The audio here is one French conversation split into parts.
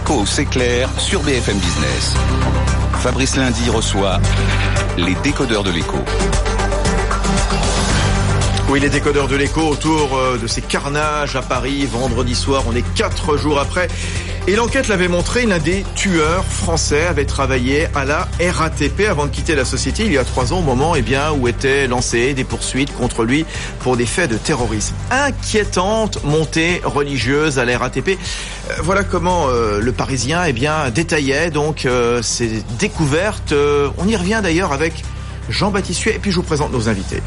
L'écho, c'est clair sur BFM Business. Fabrice Lundi reçoit les décodeurs de l'écho. Oui, les décodeurs de l'écho autour de ces carnages à Paris vendredi soir. On est 4 jours après. Et l'enquête l'avait montré, l'un des tueurs français avait travaillé à la RATP avant de quitter la société il y a 3 ans, au moment où étaient lancées des poursuites contre lui pour des faits de terrorisme. Inquiétante montée religieuse à la RATP. Voilà comment le Parisien détaillait donc ces découvertes. On y revient d'ailleurs avec Jean-Baptiste Huet et puis je vous présente nos invités.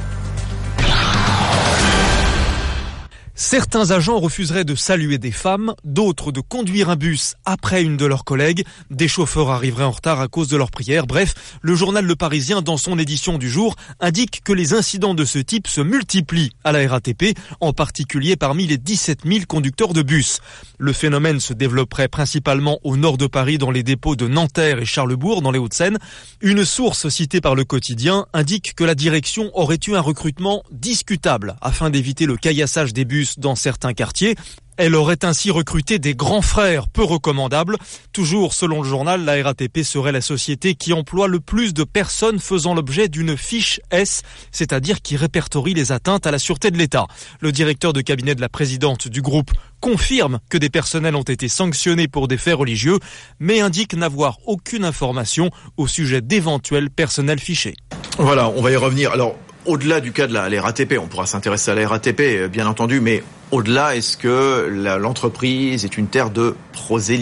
Certains agents refuseraient de saluer des femmes, d'autres de conduire un bus après une de leurs collègues. Des chauffeurs arriveraient en retard à cause de leurs prières. Bref, le journal Le Parisien, dans son édition du jour, indique que les incidents de ce type se multiplient à la RATP, en particulier parmi les 17 000 conducteurs de bus. Le phénomène se développerait principalement au nord de Paris, dans les dépôts de Nanterre et Charlesbourg, dans les Hauts-de-Seine. Une source citée par Le Quotidien indique que la direction aurait eu un recrutement discutable afin d'éviter le caillassage des bus dans certains quartiers. Elle aurait ainsi recruté des grands frères peu recommandables. Toujours selon le journal, la RATP serait la société qui emploie le plus de personnes faisant l'objet d'une fiche S, c'est-à-dire qui répertorie les atteintes à la sûreté de l'État. Le directeur de cabinet de la présidente du groupe confirme que des personnels ont été sanctionnés pour des faits religieux, mais indique n'avoir aucune information au sujet d'éventuels personnels fichés. Voilà, on va y revenir. Alors, au-delà du cas de la RATP, on pourra s'intéresser à la RATP, bien entendu, mais au-delà, est-ce que l'entreprise est une terre de prosélytisme ?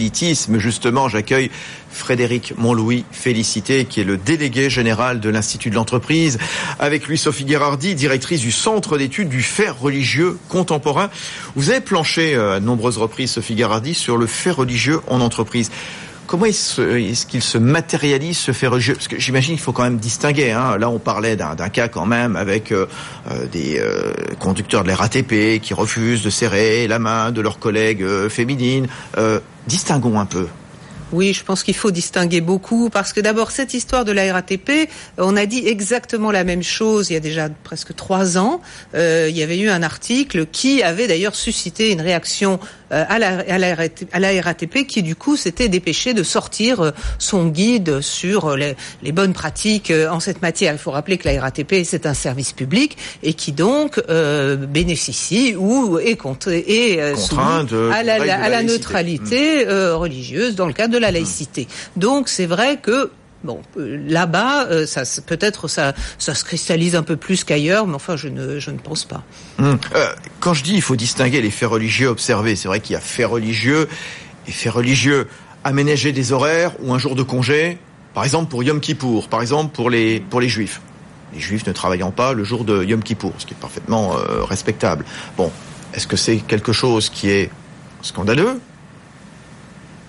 Justement, j'accueille Frédéric Montlouis Félicité, qui est le délégué général de l'Institut de l'entreprise. Avec lui, Sophie Guérardi, directrice du Centre d'études du fait religieux contemporain. Vous avez planché à de nombreuses reprises, Sophie Guérardi, sur le fait religieux en entreprise. Comment est-ce qu'il se matérialise, ce fait religieux ? Parce que j'imagine qu'il faut quand même distinguer. Là, on parlait d'un cas quand même avec des conducteurs de la RATP qui refusent de serrer la main de leurs collègues féminines. Distinguons un peu. Oui, je pense qu'il faut distinguer beaucoup parce que d'abord, cette histoire de la RATP, on a dit exactement la même chose il y a déjà presque 3 ans. Il y avait eu un article qui avait d'ailleurs suscité une réaction à la RATP qui du coup s'était dépêché de sortir son guide sur les bonnes pratiques en cette matière. Il faut rappeler que la RATP c'est un service public et qui donc bénéficie ou est soumis à la neutralité religieuse dans le cadre de la laïcité. Donc c'est vrai que là-bas, ça se cristallise un peu plus qu'ailleurs, mais enfin, je ne pense pas. Quand je dis il faut distinguer les faits religieux observés, c'est vrai qu'il y a faits religieux et faits religieux. Aménager des horaires ou un jour de congé, par exemple pour Yom Kippour, par exemple pour les Juifs. Les Juifs ne travaillant pas le jour de Yom Kippour, ce qui est parfaitement respectable. Bon, est-ce que c'est quelque chose qui est scandaleux, acceptable ?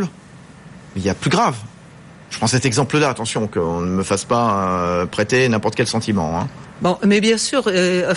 Il y a plus grave. Je prends cet exemple-là, attention, qu'on ne me fasse pas prêter n'importe quel sentiment. Bon, mais bien sûr,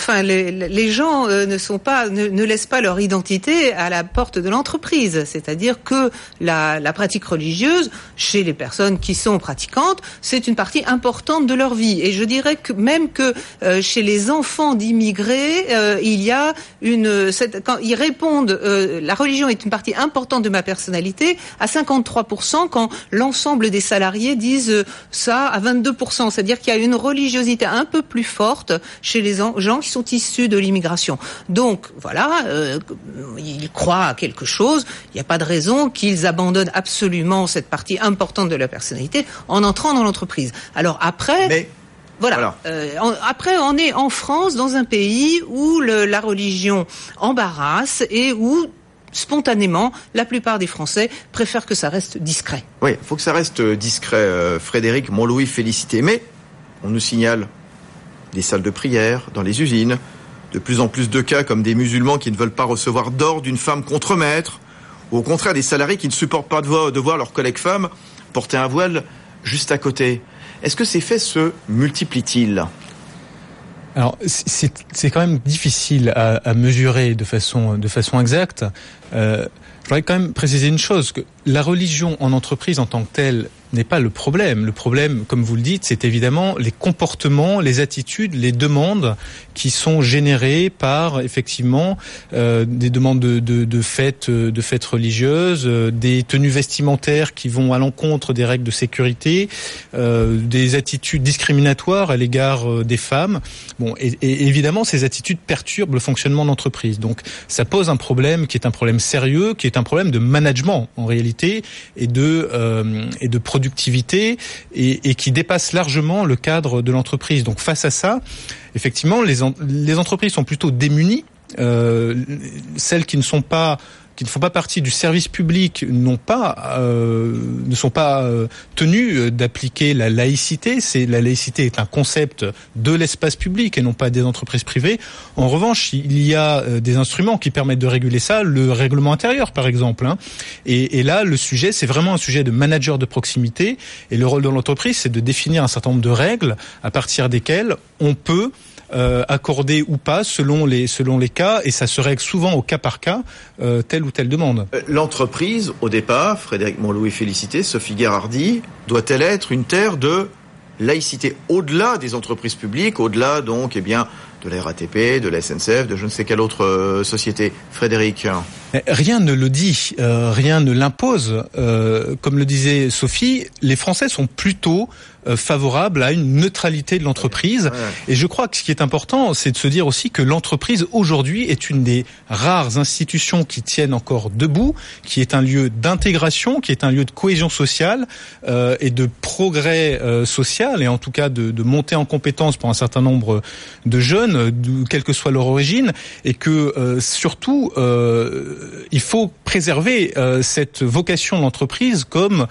les gens ne laissent pas leur identité à la porte de l'entreprise. C'est-à-dire que la pratique religieuse, chez les personnes qui sont pratiquantes, c'est une partie importante de leur vie. Et je dirais que même que chez les enfants d'immigrés, il y a quand ils répondent, la religion est une partie importante de ma personnalité, à 53%, quand l'ensemble des salariés disent ça à 22%. C'est-à-dire qu'il y a une religiosité un peu plus forte chez les gens qui sont issus de l'immigration. Donc, voilà, ils croient à quelque chose. Il n'y a pas de raison qu'ils abandonnent absolument cette partie importante de leur personnalité en entrant dans l'entreprise. Alors après... Après, on est en France, dans un pays où la religion embarrasse et où spontanément, la plupart des Français préfèrent que ça reste discret. Oui, il faut que ça reste discret, Frédéric Montlouis Félicité. Mais on nous signale des salles de prière, dans les usines, de plus en plus de cas comme des musulmans qui ne veulent pas recevoir d'ordre d'une femme contremaître, ou au contraire des salariés qui ne supportent pas de voir leurs collègues femmes porter un voile juste à côté. Est-ce que ces faits se multiplient-ils ? Alors, c'est quand même difficile à mesurer de façon exacte. Je voudrais quand même préciser une chose, que la religion en entreprise en tant que telle n'est pas le problème. Le problème, comme vous le dites, c'est évidemment les comportements, les attitudes, les demandes qui sont générées par effectivement des demandes de fêtes religieuses, des tenues vestimentaires qui vont à l'encontre des règles de sécurité, des attitudes discriminatoires à l'égard des femmes. Bon, et évidemment, ces attitudes perturbent le fonctionnement de l'entreprise. Donc, ça pose un problème qui est un problème sérieux, qui est un problème de management en réalité et de productivité et qui dépasse largement le cadre de l'entreprise. Donc, face à ça, effectivement, les entreprises sont plutôt démunies. Celles qui ne font pas partie du service public ne sont pas tenues d'appliquer la laïcité. La laïcité est un concept de l'espace public et non pas des entreprises privées. En revanche, il y a des instruments qui permettent de réguler ça, le règlement intérieur par exemple. Et là, le sujet, c'est vraiment un sujet de manager de proximité. Et le rôle de l'entreprise, c'est de définir un certain nombre de règles à partir desquelles on peut accorder ou pas selon les cas, et ça se règle souvent au cas par cas telle ou telle demande. L'entreprise, au départ, Frédéric Montlouis félicité, Sophie Gherardi, doit-elle être une terre de laïcité au-delà des entreprises publiques, au-delà donc de la RATP, de la SNCF, de je ne sais quelle autre société. Frédéric. Rien ne le dit, rien ne l'impose. Comme le disait Sophie, les Français sont plutôt favorables à une neutralité de l'entreprise. Ouais. Et je crois que ce qui est important, c'est de se dire aussi que l'entreprise aujourd'hui est une des rares institutions qui tiennent encore debout, qui est un lieu d'intégration, qui est un lieu de cohésion sociale et de progrès social, et en tout cas de montée en compétences pour un certain nombre de jeunes, quelle que soit leur origine, et que surtout il faut préserver cette vocation de l'entreprise comme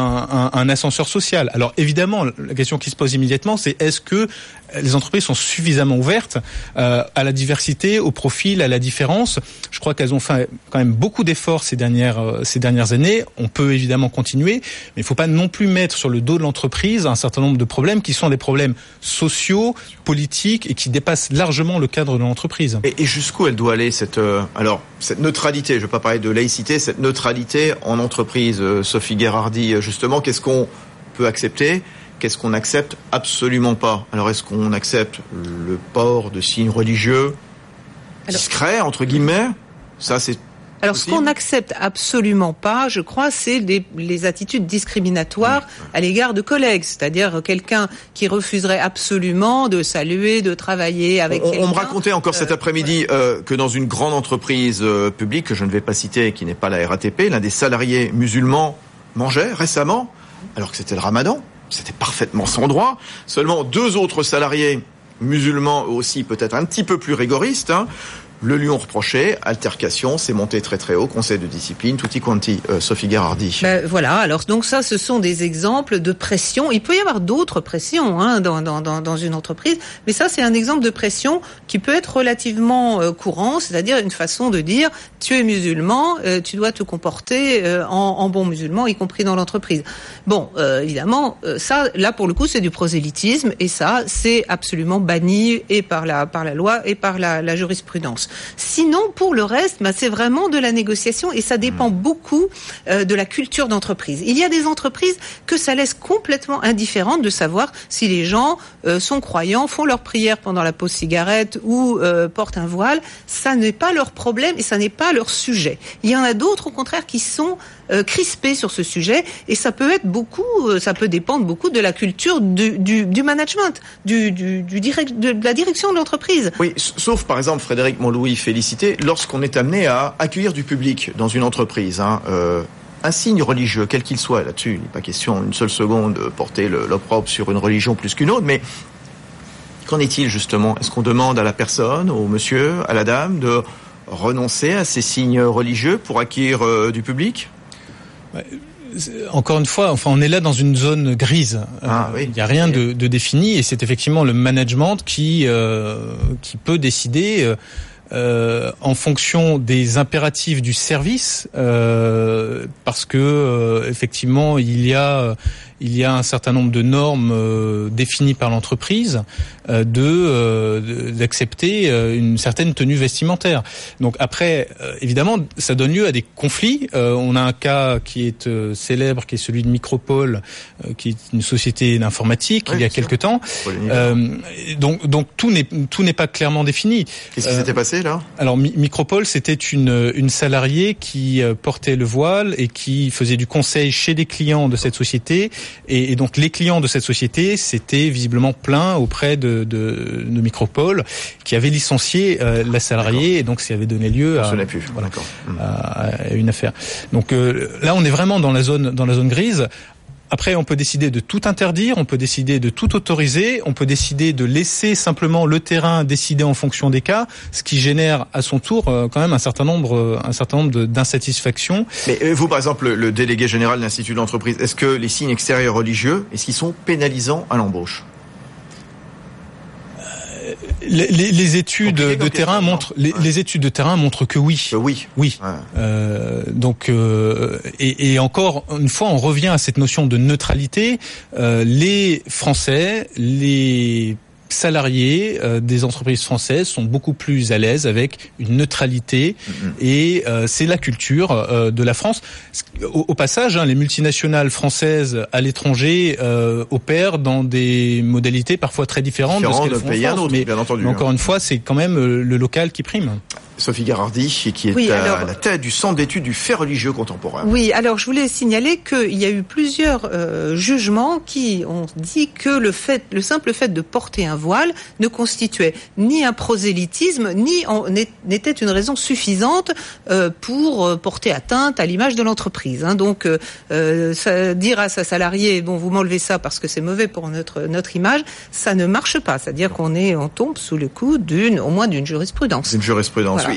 un ascenseur social. Alors évidemment, la question qui se pose immédiatement, c'est est-ce que les entreprises sont suffisamment ouvertes à la diversité, au profil, à la différence? Je crois qu'elles ont fait quand même beaucoup d'efforts ces dernières années. On peut évidemment continuer, mais il ne faut pas non plus mettre sur le dos de l'entreprise un certain nombre de problèmes qui sont des problèmes sociaux, politiques et qui dépassent largement le cadre de l'entreprise. Et jusqu'où elle doit aller cette neutralité? Je ne veux pas parler de laïcité, cette neutralité en entreprise. Sophie Gherardi, justement, qu'est-ce qu'on peut accepter? Qu'est-ce qu'on accepte absolument pas? Alors, est-ce qu'on accepte le port de signes religieux discrets, entre guillemets? Ça, c'est Alors, ce qu'on n'accepte absolument pas, je crois, c'est les attitudes discriminatoires à l'égard de collègues. C'est-à-dire quelqu'un qui refuserait absolument de saluer, de travailler avec quelqu'un. On me racontait encore cet après-midi que dans une grande entreprise publique, que je ne vais pas citer, qui n'est pas la RATP, l'un des salariés musulmans mangeait récemment, alors que c'était le ramadan. C'était parfaitement sans droit. Seulement 2 autres salariés musulmans aussi, peut-être un petit peu plus rigoristes, le lui ont reproché, altercation, c'est monté très très haut, conseil de discipline, tutti quanti. Sophie Gherardi. Voilà, alors donc ça, ce sont des exemples de pression. Il peut y avoir d'autres pressions dans une entreprise, mais ça c'est un exemple de pression qui peut être relativement courant, c'est-à-dire une façon de dire tu es musulman, tu dois te comporter en bon musulman, y compris dans l'entreprise. Bon, évidemment, ça là pour le coup c'est du prosélytisme et ça c'est absolument banni et par la loi et par la jurisprudence. Sinon, pour le reste, c'est vraiment de la négociation et ça dépend beaucoup de la culture d'entreprise. Il y a des entreprises que ça laisse complètement indifférentes de savoir si les gens sont croyants, font leur prière pendant la pause cigarette ou portent un voile. Ça n'est pas leur problème et ça n'est pas leur sujet. Il y en a d'autres, au contraire, qui sont crispés sur ce sujet et ça peut dépendre beaucoup de la culture du management, de la direction de l'entreprise. Oui, sauf par exemple, Frédéric Montlouis félicité, lorsqu'on est amené à accueillir du public dans une entreprise, un signe religieux, quel qu'il soit, là-dessus, il n'est pas question une seule seconde de porter l'opprobre sur une religion plus qu'une autre, mais qu'en est-il justement? Est-ce qu'on demande à la personne, au monsieur, à la dame, de renoncer à ces signes religieux pour acquérir du public? Encore une fois, on est là dans une zone grise. Il n'y a rien de défini et c'est effectivement le management qui peut décider en fonction des impératifs du service, parce que effectivement il y a il y a un certain nombre de normes définies par l'entreprise d'accepter une certaine tenue vestimentaire. Donc après, évidemment, ça donne lieu à des conflits. On a un cas qui est célèbre, qui est celui de Micropole, qui est une société d'informatique, il y a quelque temps. Donc tout n'est pas clairement défini. Qu'est-ce qui s'était passé là ? Alors Micropole, c'était une salariée qui portait le voile et qui faisait du conseil chez des clients de cette société, et donc les clients de cette société s'étaient visiblement plaints auprès de Micropole, qui avait licencié la salariée, et donc ça avait donné lieu à une affaire. Donc là, on est vraiment dans la zone grise. Après, on peut décider de tout interdire, on peut décider de tout autoriser, on peut décider de laisser simplement le terrain décider en fonction des cas, ce qui génère à son tour quand même un certain nombre d'insatisfactions. Mais vous, par exemple, le délégué général de l'Institut de l'entreprise, est-ce que les signes extérieurs religieux, est-ce qu'ils sont pénalisants à l'embauche ? Les études de terrain montrent les études de terrain montrent que oui. Oui. Ouais. Donc et encore une fois, on revient à cette notion de neutralité. Les Français, les salariés des entreprises françaises sont beaucoup plus à l'aise avec une neutralité, et c'est la culture de la France. Au passage, les multinationales françaises à l'étranger opèrent dans des modalités parfois très différentes de ce qu'elles font en France, mais encore une fois, c'est quand même le local qui prime. Sophie Garardi, qui est à la tête du Centre d'études du fait religieux contemporain. Oui, alors je voulais signaler qu'il y a eu plusieurs jugements qui ont dit que le simple fait de porter un voile ne constituait ni un prosélytisme, ni n'était une raison suffisante pour porter atteinte à l'image de l'entreprise. Donc, dire à sa salariée, bon, vous m'enlevez ça parce que c'est mauvais pour notre image, ça ne marche pas. C'est-à-dire on tombe sous le coup au moins d'une jurisprudence. Une jurisprudence. Voilà. Oui,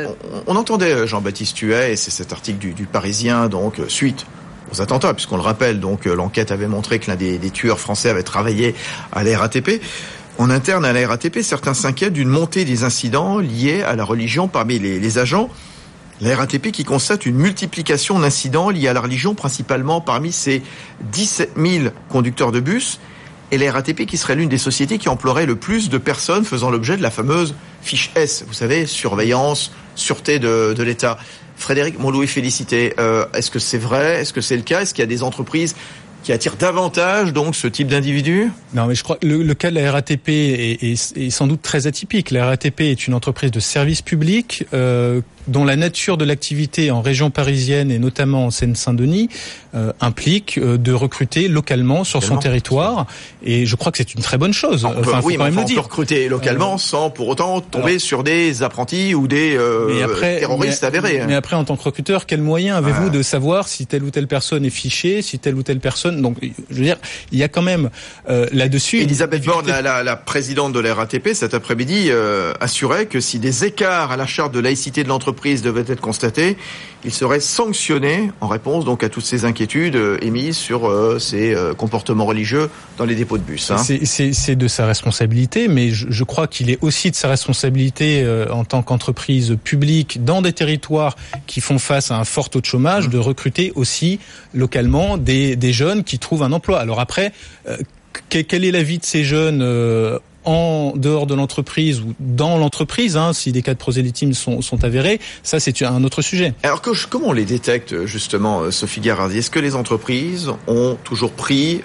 on entendait Jean-Baptiste Huet, et c'est cet article du Parisien, donc suite aux attentats, puisqu'on le rappelle, donc l'enquête avait montré que l'un des tueurs français avait travaillé à la RATP. En interne à la RATP, certains s'inquiètent d'une montée des incidents liés à la religion parmi les agents. La RATP qui constate une multiplication d'incidents liés à la religion, principalement parmi ces 17 000 conducteurs de bus. Et la RATP qui serait l'une des sociétés qui emploierait le plus de personnes faisant l'objet de la fameuse fiche S, vous savez, surveillance, sûreté de l'État. Frédéric Montlouis-Félicité, est-ce que c'est vrai ? Est-ce que c'est le cas ? Est-ce qu'il y a des entreprises qui attire davantage donc ce type d'individu ? Non, mais je crois que le cas de la RATP est sans doute très atypique. La RATP est une entreprise de service public dont la nature de l'activité en région parisienne et notamment en Seine-Saint-Denis implique de recruter localement sur son territoire, et je crois que c'est une très bonne chose. On peut recruter localement sans pour autant tomber sur des apprentis ou des terroristes avérés. Mais après, en tant que recruteur, quels moyens avez-vous de savoir si telle ou telle personne est fichée, si telle ou telle personne... Donc, je veux dire, il y a quand même là-dessus... Elisabeth Borne, la présidente de la RATP, cet après-midi, assurait que si des écarts à la charte de laïcité de l'entreprise devaient être constatés, il serait sanctionné en réponse donc à toutes ces inquiétudes émises sur ces comportements religieux dans les dépôts de bus. C'est de sa responsabilité, mais je crois qu'il est aussi de sa responsabilité en tant qu'entreprise publique dans des territoires qui font face à un fort taux de chômage, de recruter aussi localement des jeunes qui trouvent un emploi. Alors après, quel est l'avis de ces jeunes en dehors de l'entreprise ou dans l'entreprise, si des cas de prosélytisme sont avérés, ça c'est un autre sujet. Alors comment on les détecte justement, Sophie Garardi ? Est-ce que les entreprises ont toujours pris,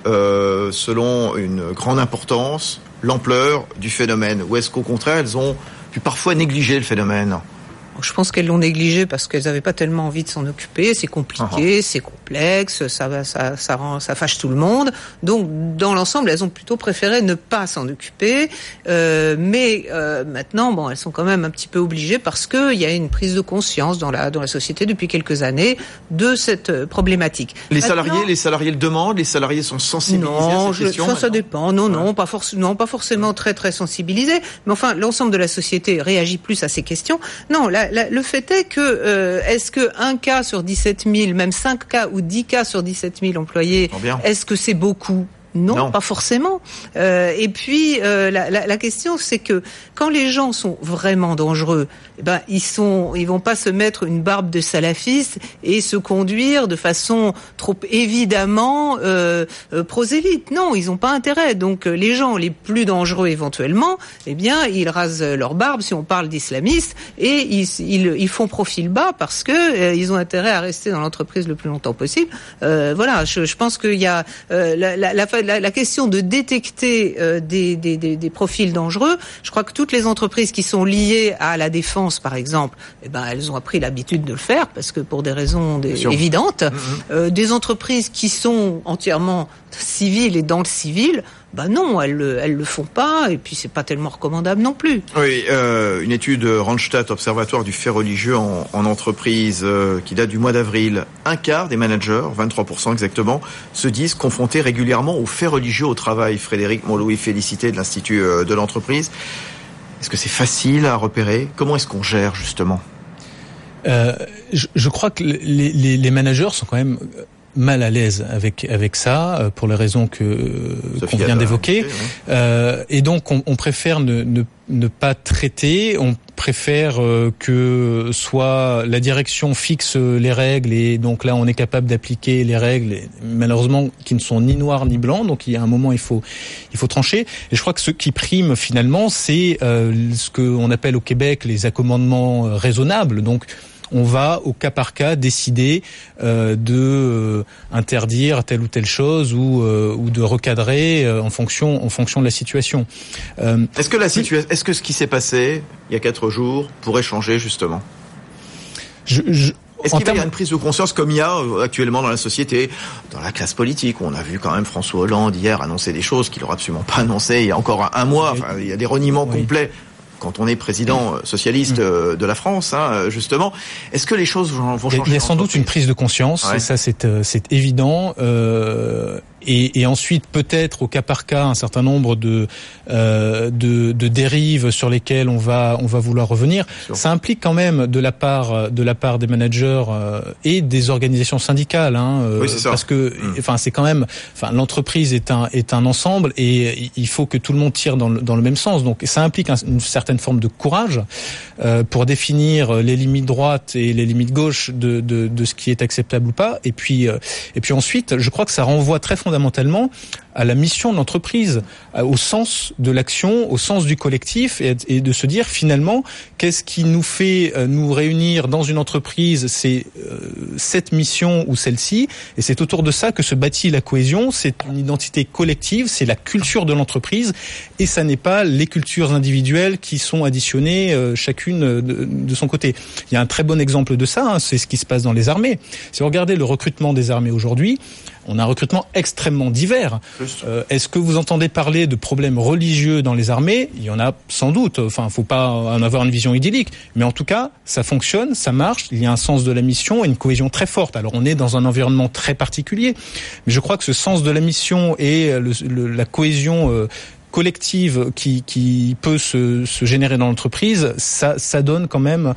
selon une grande importance, l'ampleur du phénomène, ou est-ce qu'au contraire elles ont pu parfois négliger le phénomène ? Je pense qu'elles l'ont négligé parce qu'elles n'avaient pas tellement envie de s'en occuper. C'est compliqué, c'est complexe, ça fâche tout le monde. Donc, dans l'ensemble, elles ont plutôt préféré ne pas s'en occuper. Mais maintenant, elles sont quand même un petit peu obligées parce qu'il y a une prise de conscience dans la société depuis quelques années de cette problématique. Les salariés le demandent. Les salariés sont sensibilisés à cette question. Ça dépend. Non, pas forcément très très sensibilisés. Mais enfin, l'ensemble de la société réagit plus à ces questions. Non, le fait est que est-ce que 1 cas sur 17 000, même 5 cas ou 10 cas sur 17 000 employés, est-ce que c'est beaucoup ? Non, pas forcément. Et puis la question, c'est que quand les gens sont vraiment dangereux, ils vont pas se mettre une barbe de salafiste et se conduire de façon trop évidemment prosélyte. Non, ils ont pas intérêt. Donc les gens les plus dangereux éventuellement, ils rasent leur barbe si on parle d'islamistes et ils font profil bas parce que ils ont intérêt à rester dans l'entreprise le plus longtemps possible. Je pense qu'il y a la question de détecter des profils dangereux. Je crois que toutes les entreprises qui sont liées à la défense, par exemple, elles ont appris l'habitude de le faire parce que pour des raisons évidentes. Des entreprises qui sont entièrement civiles et dans le civil, non, elles le font pas, et puis c'est pas tellement recommandable non plus. Oui, une étude Randstad, Observatoire du fait religieux en entreprise, qui date du mois d'avril. Un quart des managers, 23% exactement, se disent confrontés régulièrement aux faits religieux au travail. Frédéric Montlouis, félicité de l'Institut de l'entreprise. Est-ce que c'est facile à repérer ? Comment est-ce qu'on gère justement ? Je crois que les managers sont quand même mal à l'aise avec ça pour les raisons qu'on vient d'évoquer, et donc on préfère ne pas traiter, on préfère que soit la direction fixe les règles, et donc là on est capable d'appliquer les règles, malheureusement qui ne sont ni noirs ni blancs, donc il y a un moment il faut trancher. Et je crois que ce qui prime finalement, c'est ce qu'on appelle au Québec les accommodements raisonnables. Donc on va au cas par cas décider de interdire telle ou telle chose ou de recadrer en fonction de la situation. Est-ce que ce qui s'est passé il y a 4 jours pourrait changer justement ? Est-ce qu'il y a une prise de conscience comme il y a actuellement dans la société, dans la classe politique, où on a vu quand même François Hollande hier annoncer des choses qu'il n'aurait absolument pas annoncées il y a encore un mois. Enfin, il y a des reniements complets quand on est président socialiste de la France, justement. Est-ce que les choses vont changer ? Il y a sans doute une prise de conscience, et ça c'est évident. Et ensuite peut-être au cas par cas un certain nombre de dérives sur lesquelles on va vouloir revenir. Ça implique quand même de la part des managers et des organisations syndicales, oui, c'est ça. Parce que c'est quand même l'entreprise est un ensemble et il faut que tout le monde tire dans le même sens. Donc ça implique une certaine forme de courage pour définir les limites droites et les limites gauches de ce qui est acceptable ou pas. Et puis ensuite, je crois que ça renvoie très fondamentalement à la mission de l'entreprise, au sens de l'action, au sens du collectif, et de se dire finalement qu'est-ce qui nous fait nous réunir dans une entreprise, c'est cette mission ou celle-ci, et c'est autour de ça que se bâtit la cohésion. C'est une identité collective, c'est la culture de l'entreprise, et ça n'est pas les cultures individuelles qui sont additionnées chacune de son côté. Il y a un très bon exemple de ça, c'est ce qui se passe dans les armées. Si vous regardez le recrutement des armées aujourd'hui, on a un recrutement extrêmement divers. Est-ce que vous entendez parler de problèmes religieux dans les armées ? Il y en a sans doute. Faut pas en avoir une vision idyllique. Mais en tout cas, ça fonctionne, ça marche. Il y a un sens de la mission et une cohésion très forte. Alors, on est dans un environnement très particulier. Mais je crois que ce sens de la mission et la cohésion collective qui peut se générer dans l'entreprise, ça donne quand même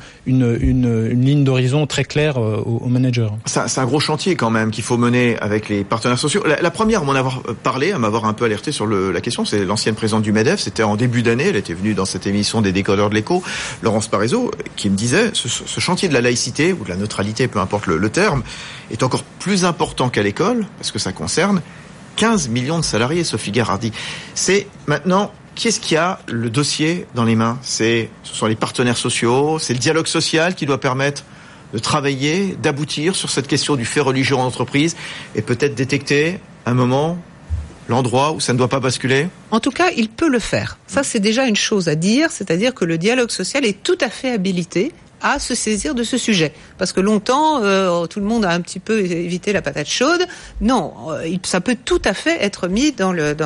une ligne d'horizon très claire aux managers. C'est un gros chantier quand même qu'il faut mener avec les partenaires sociaux. La première à m'en avoir parlé, à m'avoir un peu alerté sur la question, c'est l'ancienne présidente du MEDEF. C'était en début d'année, elle était venue dans cette émission des décodeurs de l'écho, Laurence Parisot, qui me disait ce chantier de la laïcité ou de la neutralité, peu importe le terme, est encore plus important qu'à l'école parce que ça concerne 15 millions de salariés, Sophie Gherardi. C'est maintenant, qui est-ce qui a le dossier dans les mains ? Ce sont les partenaires sociaux, c'est le dialogue social qui doit permettre de travailler, d'aboutir sur cette question du fait religieux en entreprise et peut-être détecter un moment, l'endroit où ça ne doit pas basculer ? En tout cas, il peut le faire. Ça, c'est déjà une chose à dire, c'est-à-dire que le dialogue social est tout à fait habilité à se saisir de ce sujet. Parce que longtemps, tout le monde a un petit peu évité la patate chaude. Non, ça peut tout à fait être mis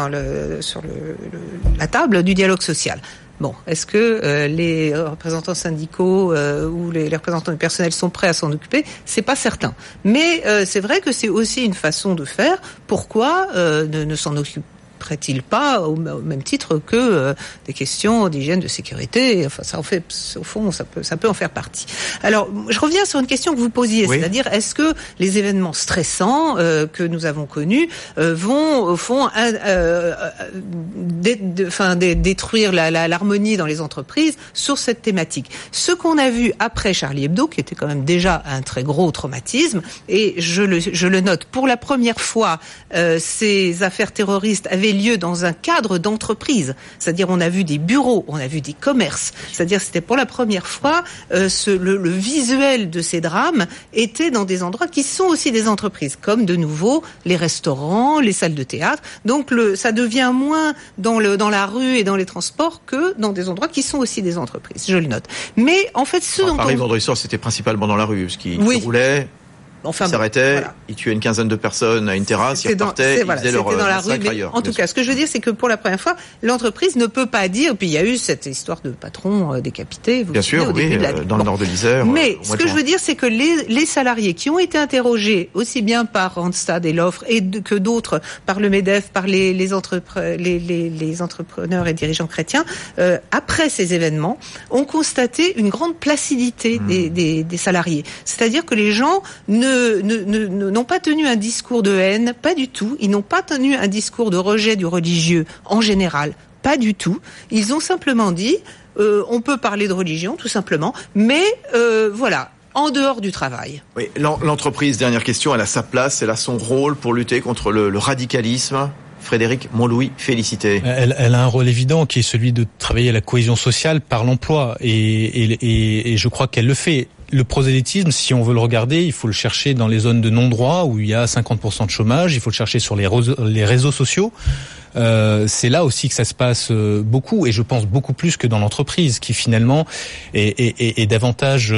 sur la table du dialogue social. Bon, est-ce que les représentants syndicaux ou les représentants du personnel sont prêts à s'en occuper ? C'est pas certain. Mais c'est vrai que c'est aussi une façon de faire. Pourquoi ne s'en occuper ferait-il pas au même titre que des questions d'hygiène, de sécurité? Enfin, ça en fait, au fond, ça peut en faire partie. Alors, je reviens sur une question que vous posiez, c'est-à-dire, est-ce que les événements stressants que nous avons connus vont, au fond, détruire l'harmonie dans les entreprises sur cette thématique? Ce qu'on a vu après Charlie Hebdo, qui était quand même déjà un très gros traumatisme, et je le note, pour la première fois, ces affaires terroristes avaient lieu dans un cadre d'entreprise, c'est-à-dire on a vu des bureaux, on a vu des commerces, c'est-à-dire c'était pour la première fois le visuel de ces drames était dans des endroits qui sont aussi des entreprises, comme de nouveau les restaurants, les salles de théâtre. Donc ça devient moins dans la rue et dans les transports que dans des endroits qui sont aussi des entreprises. Je le note. Mais en fait, Paris, vendredi soir, c'était principalement dans la rue, ce qui roulait. Il s'arrêtait, il tuait une quinzaine de personnes à une terrasse, il repartait, ils faisaient leur massacre ailleurs. En tout cas, ce que je veux dire, c'est que pour la première fois, l'entreprise ne peut pas dire, puis il y a eu cette histoire de patron décapité, bien sûr, oui, dans le nord de l'Isère. Mais ce que je veux dire, c'est que les salariés qui ont été interrogés, aussi bien par Randstad et l'offre, que d'autres, par le MEDEF, par les entrepreneurs et dirigeants chrétiens, après ces événements, ont constaté une grande placidité des salariés. C'est-à-dire que les gens n'ont pas tenu un discours de haine, pas du tout. Ils n'ont pas tenu un discours de rejet du religieux en général, pas du tout. Ils ont simplement dit, on peut parler de religion, tout simplement, mais voilà, en dehors du travail. Oui, l'entreprise, dernière question, elle a sa place, elle a son rôle pour lutter contre le radicalisme. Frédéric Montlouis, félicité. Elle a un rôle évident qui est celui de travailler à la cohésion sociale par l'emploi et je crois qu'elle le fait. Le prosélytisme, si on veut le regarder, il faut le chercher dans les zones de non-droit où il y a 50% de chômage, il faut le chercher sur les réseaux sociaux. C'est là aussi que ça se passe beaucoup, et je pense beaucoup plus que dans l'entreprise, qui finalement est davantage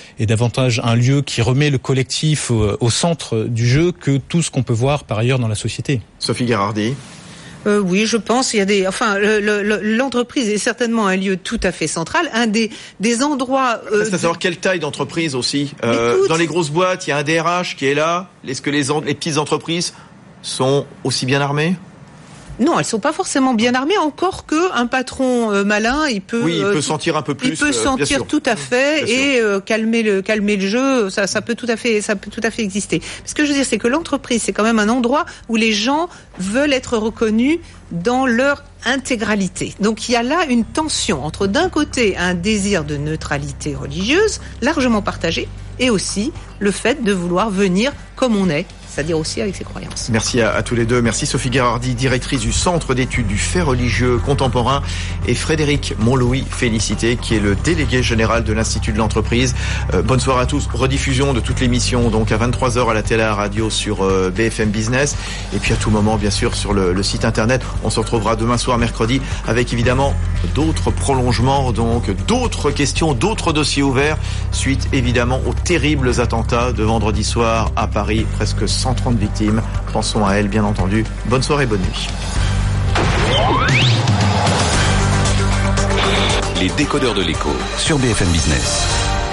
un lieu qui remet le collectif au centre du jeu que tout ce qu'on peut voir par ailleurs dans la société. Sophie Gherardi. Oui, je pense. Il y a l'entreprise est certainement un lieu tout à fait central, un des endroits. C'est à savoir quelle taille d'entreprise aussi. Dans les grosses boîtes, il y a un DRH qui est là. Est-ce que les petites entreprises sont aussi bien armées? Non, elles sont pas forcément bien armées, encore que un patron malin, il peut sentir un peu plus. Il peut sentir tout à fait et calmer le jeu. Ça peut tout à fait exister. Ce que je veux dire, c'est que l'entreprise, c'est quand même un endroit où les gens veulent être reconnus dans leur intégralité. Donc il y a là une tension entre d'un côté un désir de neutralité religieuse largement partagé et aussi le fait de vouloir venir comme on est, c'est-à-dire aussi avec ses croyances. Merci à tous les deux. Merci Sophie Gherardi, directrice du Centre d'études du fait religieux contemporain, et Frédéric Montlouis, félicité, qui est le délégué général de l'Institut de l'entreprise. Bonne soirée à tous. Rediffusion de toute l'émission, donc à 23h à la télé, à la radio sur BFM Business, et puis à tout moment, bien sûr, sur le site internet. On se retrouvera demain soir, mercredi, avec évidemment d'autres prolongements, donc d'autres questions, d'autres dossiers ouverts, suite évidemment aux terribles attentats de vendredi soir à Paris, presque 130 victimes. Pensons à elles, bien entendu. Bonne soirée, bonne nuit. Les décodeurs de l'écho sur BFM Business.